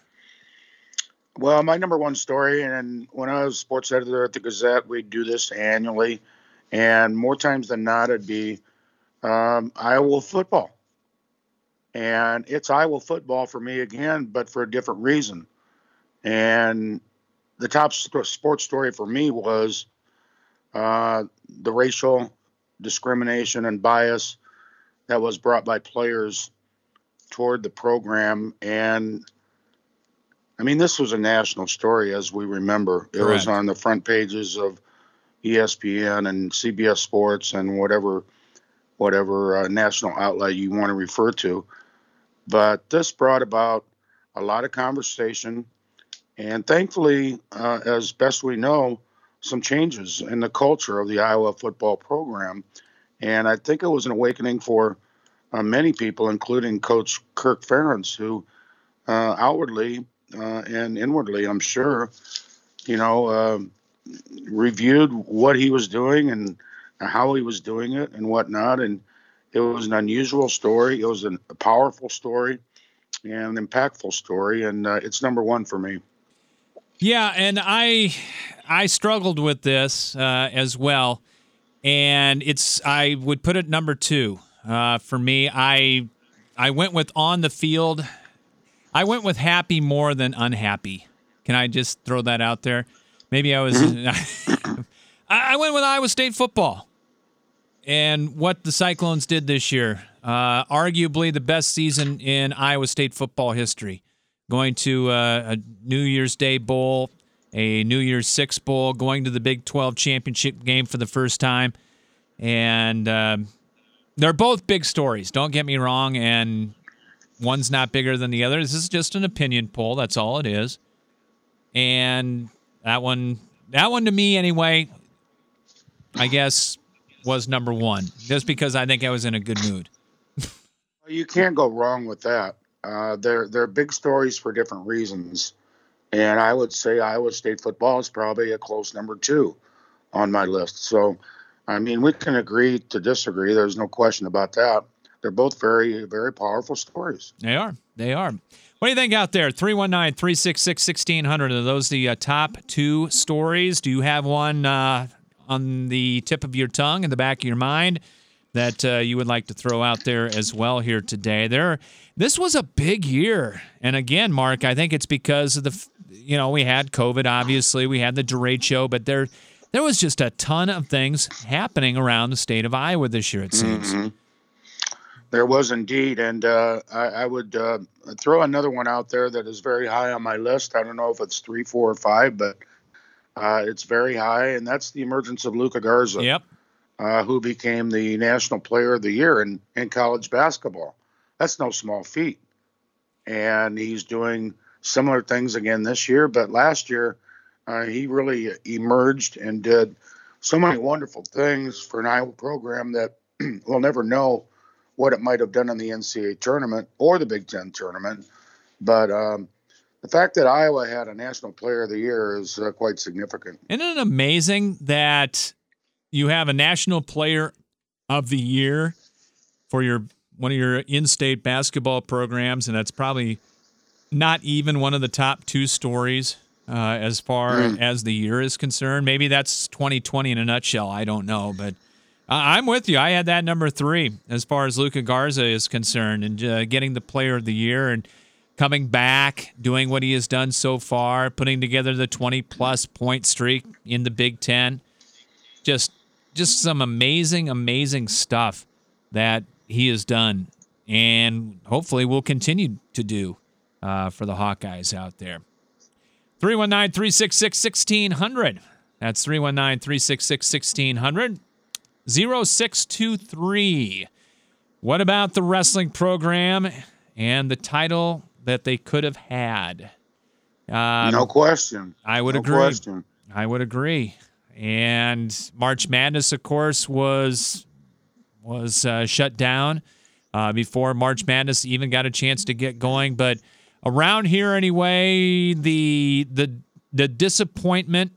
Well, my number one story, and when I was sports editor at the Gazette, we do this annually, And more times than not, it'd be um, Iowa football. And it's Iowa football for me again, but for a different reason. And the top st- sports story for me was uh, the racial discrimination and bias that was brought by players toward the program. And I mean, this was a national story, as we remember. It Correct. was on the front pages of E S P N and C B S Sports and whatever whatever uh, national outlet you want to refer to. But this brought about a lot of conversation, and thankfully, uh, as best we know, some changes in the culture of the Iowa football program. And I think it was an awakening for uh, many people, including Coach Kirk Ferentz, who uh, outwardly uh, and inwardly, I'm sure, you know, uh, reviewed what he was doing and how he was doing it and whatnot. And it was an unusual story. It was an, a powerful story and an impactful story. And uh, it's number one for me. Yeah, and I I struggled with this uh, as well. And it's I would put it number two uh, for me. I I went with on the field. I went with happy more than unhappy. Can I just throw that out there? Maybe I was. I went with Iowa State football and what the Cyclones did this year. Uh, arguably the best season in Iowa State football history. Going to uh, a New Year's Day bowl, a New Year's Six bowl, going to the Big twelve championship game for the first time. And uh, they're both big stories, don't get me wrong, and one's not bigger than the other. This is just an opinion poll, that's all it is. And that one, that one to me anyway, I guess, was number one, just because I think I was in a good mood. You can't go wrong with that. Uh, they're, they're big stories for different reasons. And I would say Iowa State football is probably a close number two on my list. So, I mean, we can agree to disagree. There's no question about that. They're both very, very powerful stories. They are. They are. What do you think out there? three one nine, three six six, one six zero zero. Are those the uh, top two stories? Do you have one uh, on the tip of your tongue, in the back of your mind, that uh, you would like to throw out there as well here today? There, this was a big year. And again, Mark, I think it's because of the, you know, we had COVID, obviously. We had the derecho, but there there was just a ton of things happening around the state of Iowa this year, it seems. Mm-hmm. There was indeed. And uh, I, I would uh, throw another one out there that is very high on my list. I don't know if it's three, four, or five, but uh, it's very high. And that's the emergence of Luka Garza. Yep. Uh, who became the National Player of the Year in, in college basketball. That's no small feat. And he's doing similar things again this year. But last year, uh, he really emerged and did so many wonderful things for an Iowa program that we'll never know what it might have done in the N C double A tournament or the Big Ten tournament. But um, the fact that Iowa had a National Player of the Year is uh, quite significant. Isn't it amazing that you have a National Player of the Year for your one of your in-state basketball programs, and that's probably not even one of the top two stories uh, as far mm. as the year is concerned? Maybe that's twenty twenty in a nutshell. I don't know, but uh, I'm with you. I had that number three as far as Luka Garza is concerned, and uh, getting the Player of the Year and coming back, doing what he has done so far, putting together the twenty-plus point streak in the Big Ten. Just just some amazing, amazing stuff that he has done and hopefully will continue to do uh, for the Hawkeyes out there. three one nine, three six six, one six zero zero. That's three one nine, three six six, one six zero zero. zero six two three. What about the wrestling program and the title that they could have had? Um, no question. I would no agree. Question. I would agree. And March Madness, of course, was was uh, shut down uh, before March Madness even got a chance to get going. But around here, anyway, the the the disappointment,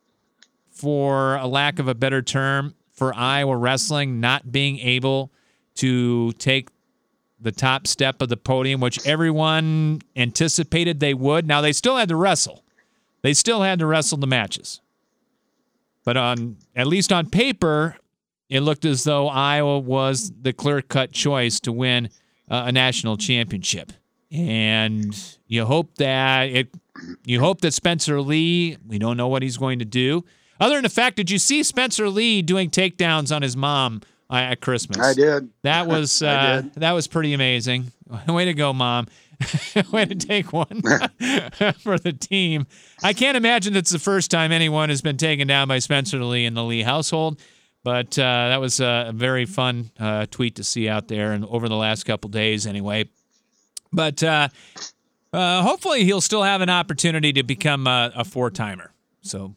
for a lack of a better term, for Iowa wrestling not being able to take the top step of the podium, which everyone anticipated they would. Now, they still had to wrestle. They still had to wrestle the matches. But on at least on paper, it looked as though Iowa was the clear-cut choice to win uh, a national championship. And you hope that it, you hope that Spencer Lee, we don't know what he's going to do. Other than the fact, did you see Spencer Lee doing takedowns on his mom uh, at Christmas? I did. That was uh, did. that was pretty amazing. Way to go, Mom. Way to take one for the team. I can't imagine that's the first time anyone has been taken down by Spencer Lee in the Lee household, but uh, that was a very fun uh, tweet to see out there and over the last couple days anyway. But uh, uh, hopefully he'll still have an opportunity to become a, a four-timer. So,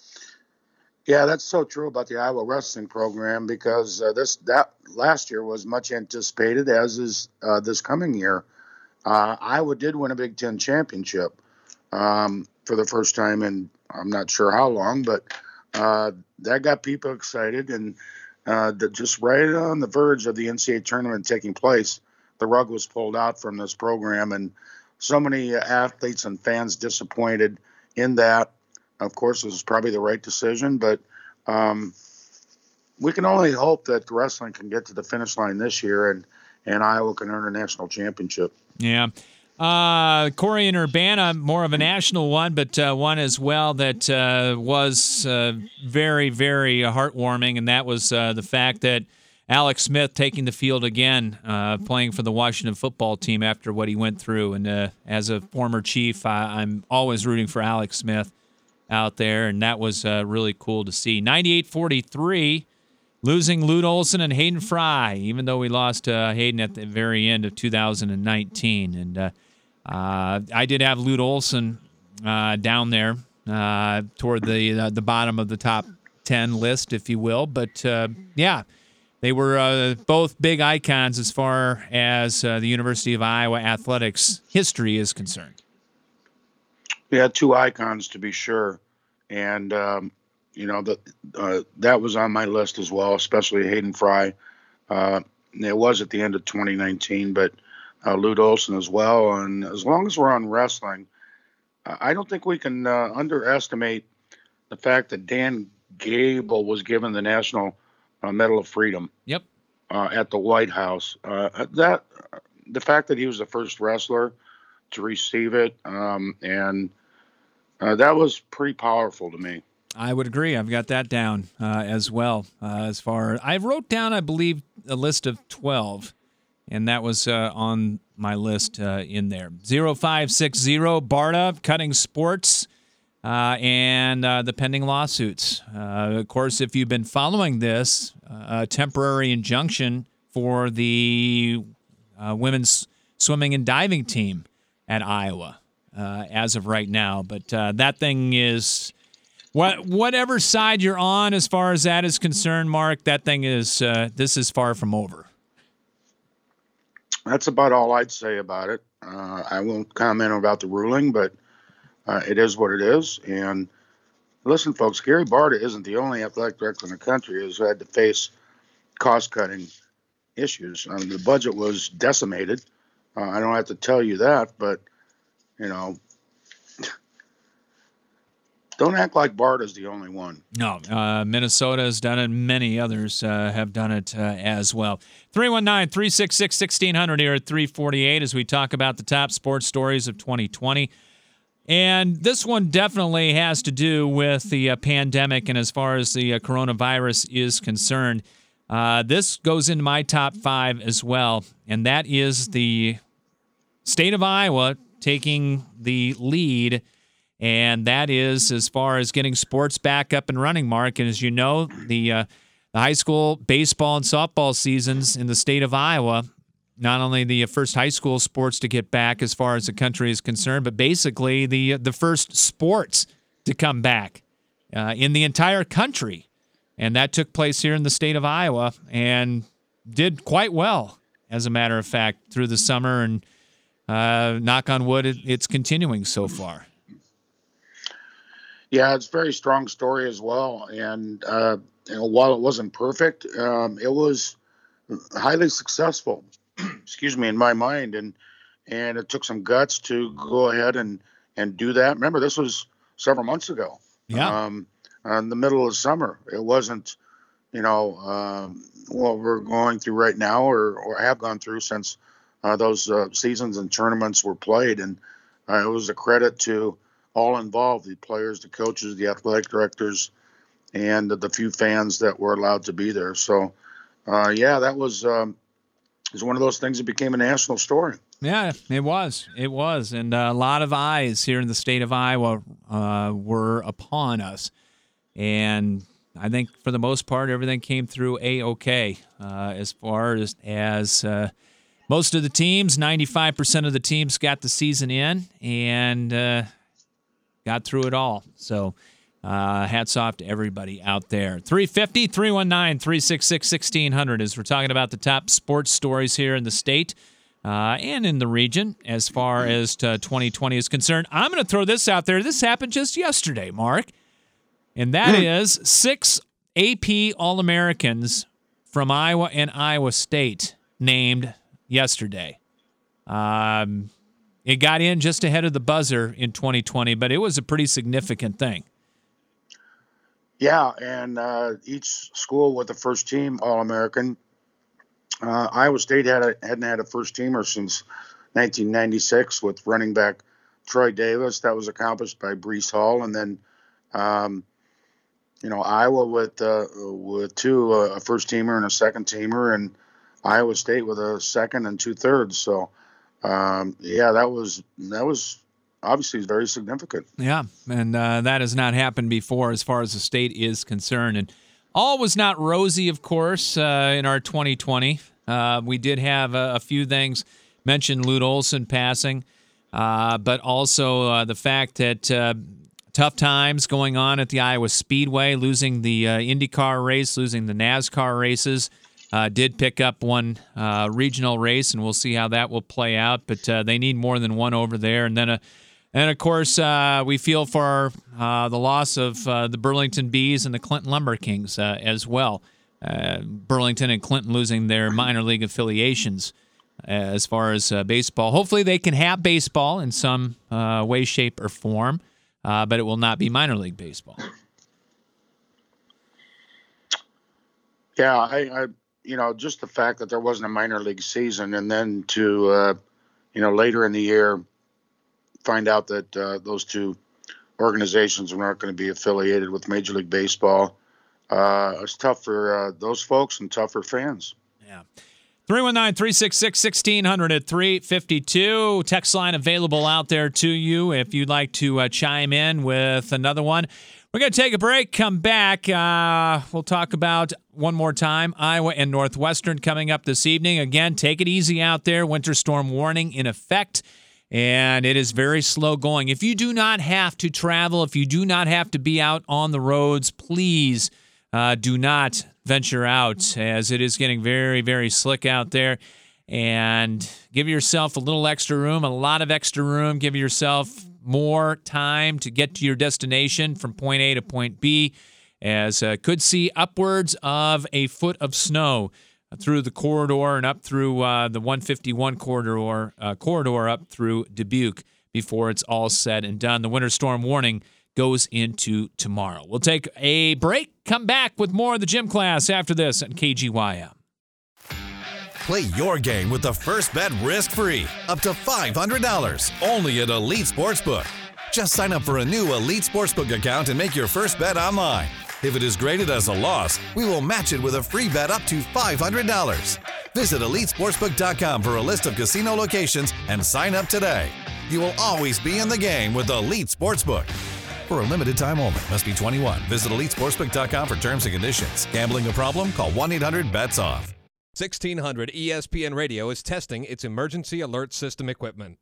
yeah, that's so true about the Iowa wrestling program because uh, this that last year was much anticipated, as is uh, this coming year. Uh, Iowa did win a Big Ten championship um, for the first time in I'm not sure how long, but uh, that got people excited. And uh, the, just right on the verge of the N C double A tournament taking place, the rug was pulled out from this program. And so many athletes and fans disappointed in that. Of course, it was probably the right decision, but um, we can only hope that wrestling can get to the finish line this year and, and Iowa can earn a national championship. Yeah. Uh, Corey and Urbana, more of a national one, but uh, one as well that uh, was uh, very, very heartwarming, and that was uh, the fact that Alex Smith taking the field again, uh, playing for the Washington football team after what he went through. And uh, as a former Chief, I, I'm always rooting for Alex Smith out there, and that was uh, really cool to see. ninety-eight forty-three. Losing Lute Olson and Hayden Fry, even though we lost uh, Hayden at the very end of two thousand nineteen. And uh, uh, I did have Lute Olson uh, down there uh, toward the uh, the bottom of the top ten list, if you will. But, uh, yeah, they were uh, both big icons as far as uh, the University of Iowa athletics history is concerned. We had two icons, to be sure. And, um, you know, the, uh, that was on my list as well, especially Hayden Fry. Uh, it was at the end of twenty nineteen, but uh, Lute Olson as well. And as long as we're on wrestling, uh, I don't think we can uh, underestimate the fact that Dan Gable was given the National uh, Medal of Freedom. Yep. Uh, at the White House. Uh, that the fact that he was the first wrestler to receive it, um, and uh, that was pretty powerful to me. I would agree. I've got that down uh, as well. Uh, as far I wrote down, I believe, a list of twelve, and that was uh, on my list uh, in there. zero five six zero, BARDA, Cutting Sports, uh, and uh, the pending lawsuits. Uh, of course, if you've been following this, uh, a temporary injunction for the uh, women's swimming and diving team at Iowa uh, as of right now. But uh, that thing is... What, whatever side you're on as far as that is concerned, Mark, that thing is, uh, this is far from over. That's about all I'd say about it. Uh, I won't comment about the ruling, but uh, it is what it is. And listen, folks, Gary Barta isn't the only athletic director in the country who's had to face cost-cutting issues. I mean, the budget was decimated. Uh, I don't have to tell you that, but, you know, don't act like Barta's the only one. No, uh, Minnesota has done it. Many others uh, have done it uh, as well. three one nine, three six six, one six zero zero here at three forty-eight as we talk about the top sports stories of twenty twenty. And this one definitely has to do with the uh, pandemic and as far as the uh, coronavirus is concerned. Uh, this goes into my top five as well, and that is the state of Iowa taking the lead. And that is as far as getting sports back up and running, Mark. And as you know, the, uh, the high school baseball and softball seasons in the state of Iowa, not only the first high school sports to get back as far as the country is concerned, but basically the the first sports to come back uh, in the entire country. And that took place here in the state of Iowa and did quite well, as a matter of fact, through the summer. And uh, knock on wood, it, it's continuing so far. Yeah, it's a very strong story as well. And uh, you know, while it wasn't perfect, um, it was highly successful, excuse me, in my mind. And and it took some guts to go ahead and, and do that. Remember, this was several months ago. Yeah. Um, in the middle of summer. It wasn't you know, um, what we're going through right now, or, or have gone through since uh, those uh, seasons and tournaments were played. And uh, it was a credit to all involved, the players, the coaches, the athletic directors, and the, the few fans that were allowed to be there. So, uh, yeah, that was, um, was one of those things that became a national story. Yeah, it was. It was. And uh, a lot of eyes here in the state of Iowa uh, were upon us. And I think for the most part, everything came through A-OK uh, as far as, as uh, most of the teams, ninety-five percent of the teams got the season in and uh, got through it all. So uh, hats off to everybody out there. three fifty, three one nine, three six six, sixteen hundred as we're talking about the top sports stories here in the state uh, and in the region as far as to twenty twenty is concerned. I'm going to throw this out there. This happened just yesterday, Mark. And that is six A P All-Americans from Iowa and Iowa State named yesterday. Um, it got in just ahead of the buzzer in twenty twenty, but it was a pretty significant thing. Yeah, and uh, each school with the first team All-American. Uh, Iowa State had a, hadn't had a first-teamer since nineteen ninety-six with running back Troy Davis. That was accomplished by Brees Hall. And then um, You know, Iowa with uh, with two, uh, a first teamer and a second teamer, and Iowa State with a second and two thirds. So, um, yeah, that was that was obviously very significant. Yeah, and uh, that has not happened before as far as the state is concerned. And all was not rosy, of course, uh, in our twenty twenty. Uh, we did have a, a few things mentioned, Lute Olson passing, uh, but also uh, the fact that. Uh, Tough times going on at the Iowa Speedway, losing the uh, IndyCar race, losing the NASCAR races. Uh, did pick up one uh, regional race, and we'll see how that will play out. But uh, they need more than one over there. And then, uh, and of course, uh, we feel for uh, the loss of uh, the Burlington Bees and the Clinton Lumber Kings uh, as well. Uh, Burlington and Clinton losing their minor league affiliations uh, as far as uh, baseball. Hopefully they can have baseball in some uh, way, shape, or form. Uh, but it will not be minor league baseball. Yeah, I, I, you know, just the fact that there wasn't a minor league season, and then to, uh, you know, later in the year, find out that uh, those two organizations were not going to be affiliated with Major League Baseball. Uh, it's tough for uh, those folks and tough for fans. Yeah. three one nine, three six six, sixteen hundred at three fifty-two. Text line available out there to you if you'd like to uh, chime in with another one. We're going to take a break, come back. Uh, we'll talk about, one more time, Iowa and Northwestern coming up this evening. Again, take it easy out there. Winter storm warning in effect, and it is very slow going. If you do not have to travel, if you do not have to be out on the roads, please uh, do not venture out, as it is getting very, very slick out there. And give yourself a little extra room, a lot of extra room. Give yourself more time to get to your destination from point A to point B, as uh, could see upwards of a foot of snow through the corridor and up through uh, the one fifty-one corridor, uh, corridor up through Dubuque before it's all said and done. The winter storm warning goes into tomorrow. We'll take a break, come back with more of the gym class after this on K G Y M. Play your game with the first bet risk-free, up to five hundred dollars, only at Elite Sportsbook. Just sign up for a new Elite Sportsbook account and make your first bet online. If it is graded as a loss, we will match it with a free bet up to five hundred dollars. Visit elite sportsbook dot com for a list of casino locations and sign up today. You will always be in the game with Elite Sportsbook. For a limited time only. Must be twenty-one. Visit elite sportsbook dot com for terms and conditions. Gambling a problem? Call one eight hundred bets off. sixteen hundred E S P N Radio is testing its emergency alert system equipment.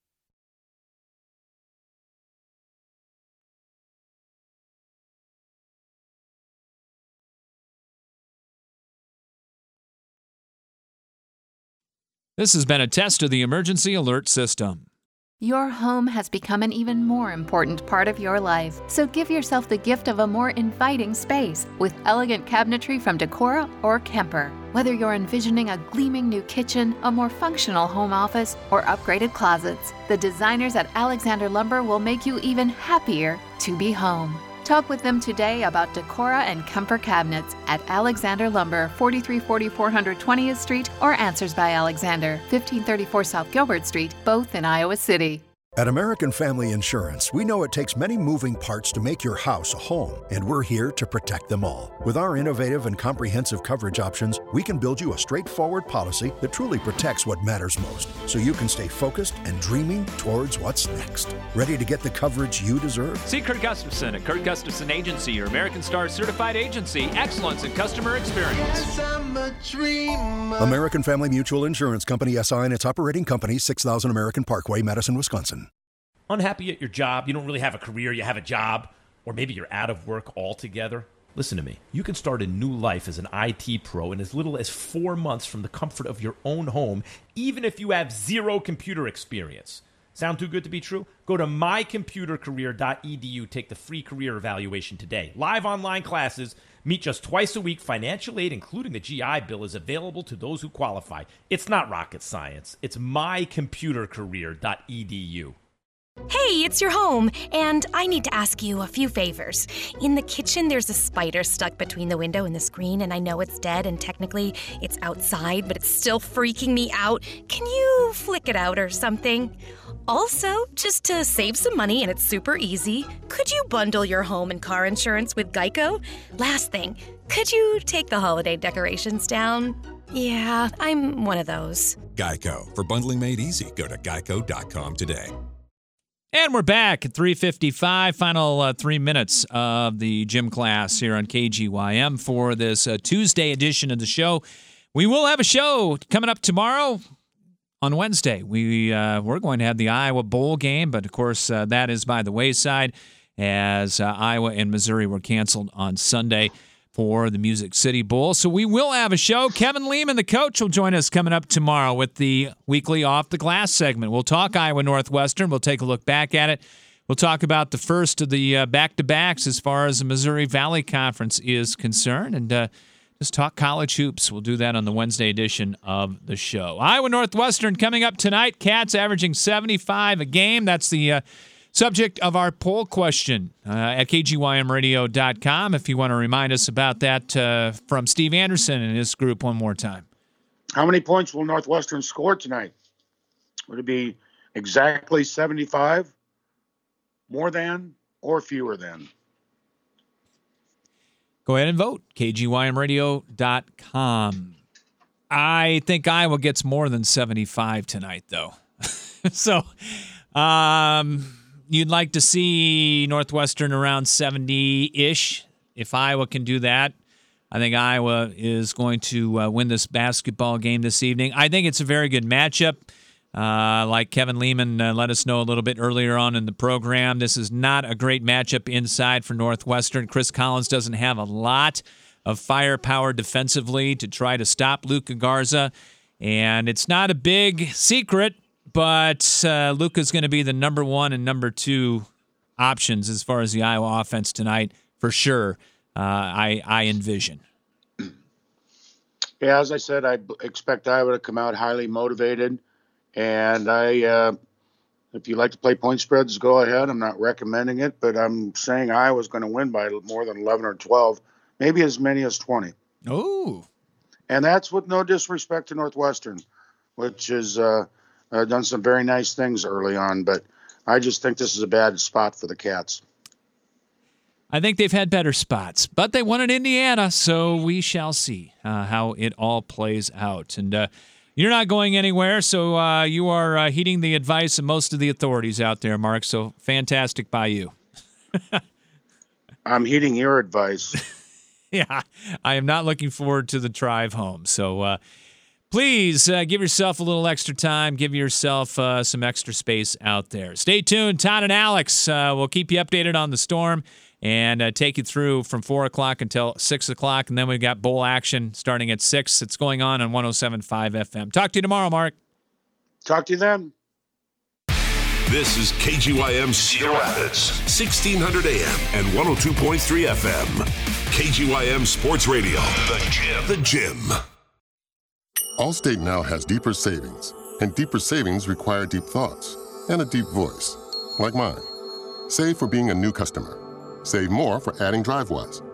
This has been a test of the emergency alert system. Your home has become an even more important part of your life, so give yourself the gift of a more inviting space with elegant cabinetry from Decora or Kemper. Whether you're envisioning a gleaming new kitchen, a more functional home office, or upgraded closets, the designers at Alexander Lumber will make you even happier to be home. Talk with them today about Decora and Kemper cabinets at Alexander Lumber, forty-three forty-four twentieth Street, or Answers by Alexander, fifteen thirty-four South Gilbert Street, both in Iowa City. At American Family Insurance, we know it takes many moving parts to make your house a home, and we're here to protect them all. With our innovative and comprehensive coverage options, we can build you a straightforward policy that truly protects what matters most, so you can stay focused and dreaming towards what's next. Ready to get the coverage you deserve? See Kurt Gustafson at Kurt Gustafson Agency, your American Star certified agency. Excellence in customer experience. American Family Mutual Insurance Company, S I and its operating company, six thousand American Parkway, Madison, Wisconsin. Unhappy at your job, you don't really have a career, you have a job, or maybe you're out of work altogether? Listen to me. You can start a new life as an I T pro in as little as four months from the comfort of your own home, even if you have zero computer experience. Sound too good to be true? Go to my computer career dot e d u, take the free career evaluation today. Live online classes, meet just twice a week. Financial aid, including the G I Bill, is available to those who qualify. It's not rocket science. It's my computer career dot e d u. Hey, it's your home, and I need to ask you a few favors. In the kitchen, there's a spider stuck between the window and the screen, and I know it's dead, and technically it's outside, but it's still freaking me out. Can you flick it out or something? Also, just to save some money, and it's super easy, could you bundle your home and car insurance with Geico? Last thing, could you take the holiday decorations down? Yeah, I'm one of those. Geico. For bundling made easy, go to geico dot com today. And we're back at three fifty-five, final uh, three minutes of the gym class here on K G Y M for this uh, Tuesday edition of the show. We will have a show coming up tomorrow on Wednesday. We, uh, we're going to have the Iowa Bowl game, but of course uh, that is by the wayside as uh, Iowa and Missouri were canceled on Sunday for the Music City Bowl. So we will have a show. Kevin Lehman, the coach, will join us coming up tomorrow with the weekly Off the Glass segment. We'll talk Iowa Northwestern. We'll take a look back at it. We'll talk about the first of the uh, back-to-backs as far as the Missouri Valley Conference is concerned, and uh, just talk college hoops. We'll do that on the Wednesday edition of the show. Iowa Northwestern coming up tonight. Cats averaging seventy-five a game. That's the uh, subject of our poll question uh, at k g y m radio dot com. If you want to remind us about that uh, from Steve Anderson and his group one more time. How many points will Northwestern score tonight? Would it be exactly seventy-five, more than, or fewer than? Go ahead and vote. k g y m radio dot com. I think Iowa gets more than seventy-five tonight, though. so, um... You'd like to see Northwestern around seventy-ish. If Iowa can do that, I think Iowa is going to uh, win this basketball game this evening. I think it's a very good matchup. Uh, like Kevin Lehman uh, let us know a little bit earlier on in the program, this is not a great matchup inside for Northwestern. Chris Collins doesn't have a lot of firepower defensively to try to stop Luka Garza, and it's not a big secret, but uh, Luka's going to be the number one and number two options as far as the Iowa offense tonight, for sure, uh, I, I envision. Yeah, as I said, I expect Iowa to come out highly motivated. And I, uh, if you like to play point spreads, go ahead. I'm not recommending it, but I'm saying Iowa's going to win by more than eleven or twelve, maybe as many as twenty. Oh. And that's with no disrespect to Northwestern, which has uh, uh, done some very nice things early on. But I just think this is a bad spot for the Cats. I think they've had better spots, but they won at Indiana, so we shall see uh, how it all plays out. And uh, you're not going anywhere, so uh, you are uh, heeding the advice of most of the authorities out there, Mark, so fantastic by you. I'm heeding your advice. Yeah, I am not looking forward to the drive home, so uh, please uh, give yourself a little extra time, give yourself uh, some extra space out there. Stay tuned. Todd and Alex uh, will keep you updated on the storm and uh, take you through from four o'clock until six o'clock. And then we've got bowl action starting at six. It's going on on one oh seven point five F M. Talk to you tomorrow, Mark. Talk to you then. This is K G Y M Cedar Rapids, sixteen hundred A M and one oh two point three F M. K G Y M Sports Radio, The Gym. The Gym. Allstate now has deeper savings, and deeper savings require deep thoughts and a deep voice, like mine. Save for being a new customer. Save more for adding DriveWise.